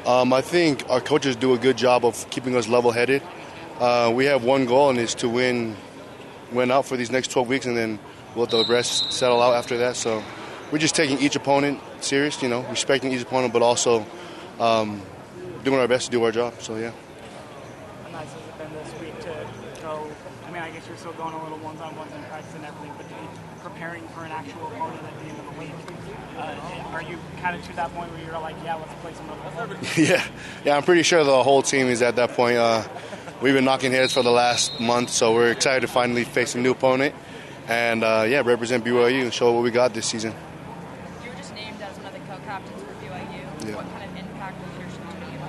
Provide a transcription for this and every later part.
I think our coaches do a good job of keeping us level-headed. We have one goal, and it's to win out for these next 12 weeks, and then we'll let the rest settle out after that. So we're just taking each opponent serious, respecting each opponent, but also doing our best to do our job. So, yeah. How nice has it been this week to go? I guess you're still going a little ones-on-ones in practice and everything, but to be preparing for an actual opponent at the end of the week. Are you kind of to that point where you're like, yeah, let's play some other? Yeah, I'm pretty sure the whole team is at that point. We've been knocking heads for the last month, so we're excited to finally face a new opponent and, represent BYU and show what we got this season. You were just named as one of the co-captains for BYU. Yeah. What kind of impact was your team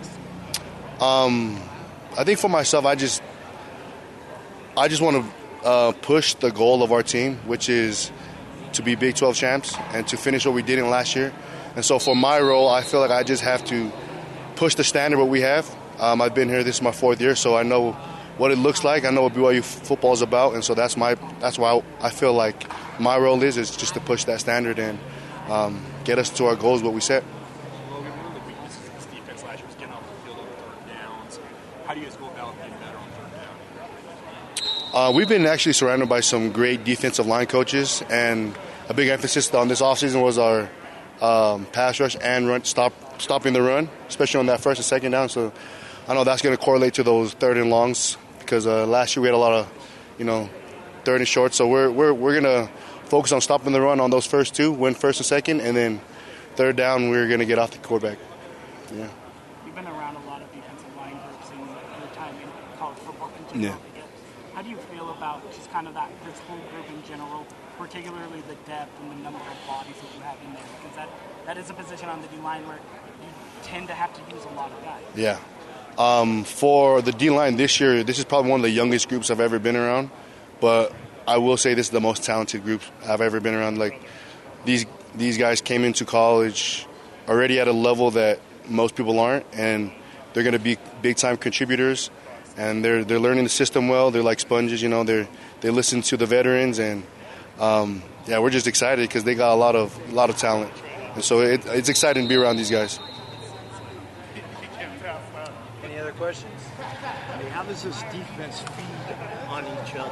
on this? I think for myself, I just want to push the goal of our team, which is to be Big 12 champs and to finish what we did in last year. And so for my role, I feel like I just have to push the standard what we have. I've been here, this is my 4th year, so I know what it looks like. I know what BYU football is about, and so that's why I feel like my role is just to push that standard and get us to our goals, what we set. Logan, one of the weaknesses of this defense last year was getting off the field on third downs. How do you guys go about getting better on third down? We've been actually surrounded by some great defensive line coaches, and a big emphasis on this offseason was our pass rush and stopping the run, especially on that first and second down. So I know that's going to correlate to those third and longs because last year we had a lot of, third and short. So we're going to focus on stopping the run on those first two, win first and second, and then third down we're going to get off the quarterback. Yeah. You've been around a lot of defensive line groups in your time in college football in general. Yeah. How do you feel about just kind of this whole group in general, particularly the depth and the number of bodies that you have in there? Because that is a position on the D-line where you tend to have to use a lot of guys. Yeah. For the D-line this year, this is probably one of the youngest groups I've ever been around. But I will say this is the most talented group I've ever been around. Like, these guys came into college already at a level that most people aren't, and they're going to be big-time contributors. And they're learning the system well. They're like sponges, they listen to the veterans, and we're just excited because they got a lot of talent, and so it's exciting to be around these guys. Any other questions? How does this defense feed on each other?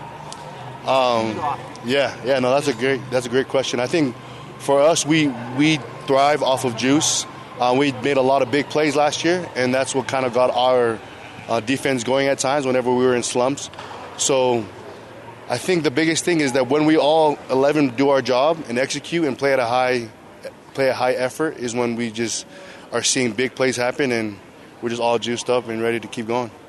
That's a great question. I think for us, we thrive off of juice. We made a lot of big plays last year, and that's what kind of got our defense going at times whenever we were in slumps. So I think the biggest thing is that when we all 11 do our job and execute and play at a high effort is when we just are seeing big plays happen, and we're just all juiced up and ready to keep going.